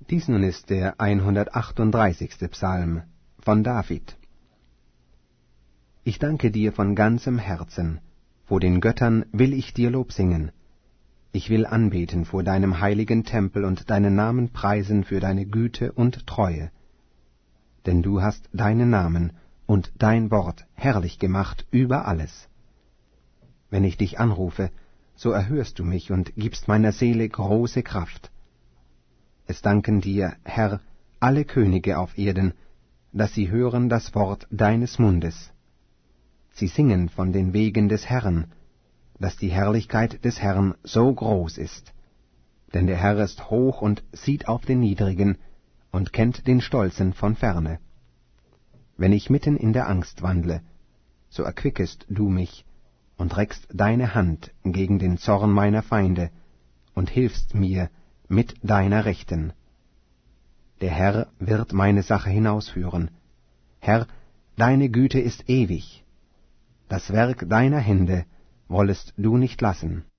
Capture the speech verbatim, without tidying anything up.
Dies nun ist der hundertachtunddreißigste Psalm von David. Ich danke dir von ganzem Herzen, vor den Göttern will ich dir Lob singen. Ich will anbeten vor deinem heiligen Tempel und deinen Namen preisen für deine Güte und Treue. Denn du hast deinen Namen und dein Wort herrlich gemacht über alles. Wenn ich dich anrufe, so erhörst du mich und gibst meiner Seele große Kraft. Es danken dir, Herr, alle Könige auf Erden, dass sie hören das Wort deines Mundes. Sie singen von den Wegen des Herrn, dass die Herrlichkeit des Herrn so groß ist. Denn der Herr ist hoch und sieht auf den Niedrigen und kennt den Stolzen von ferne. Wenn ich mitten in der Angst wandle, so erquickest du mich und reckst deine Hand gegen den Zorn meiner Feinde und hilfst mir mit deiner Rechten. Der Herr wird meine Sache hinausführen. Herr, deine Güte ist ewig. Das Werk deiner Hände wollest du nicht lassen.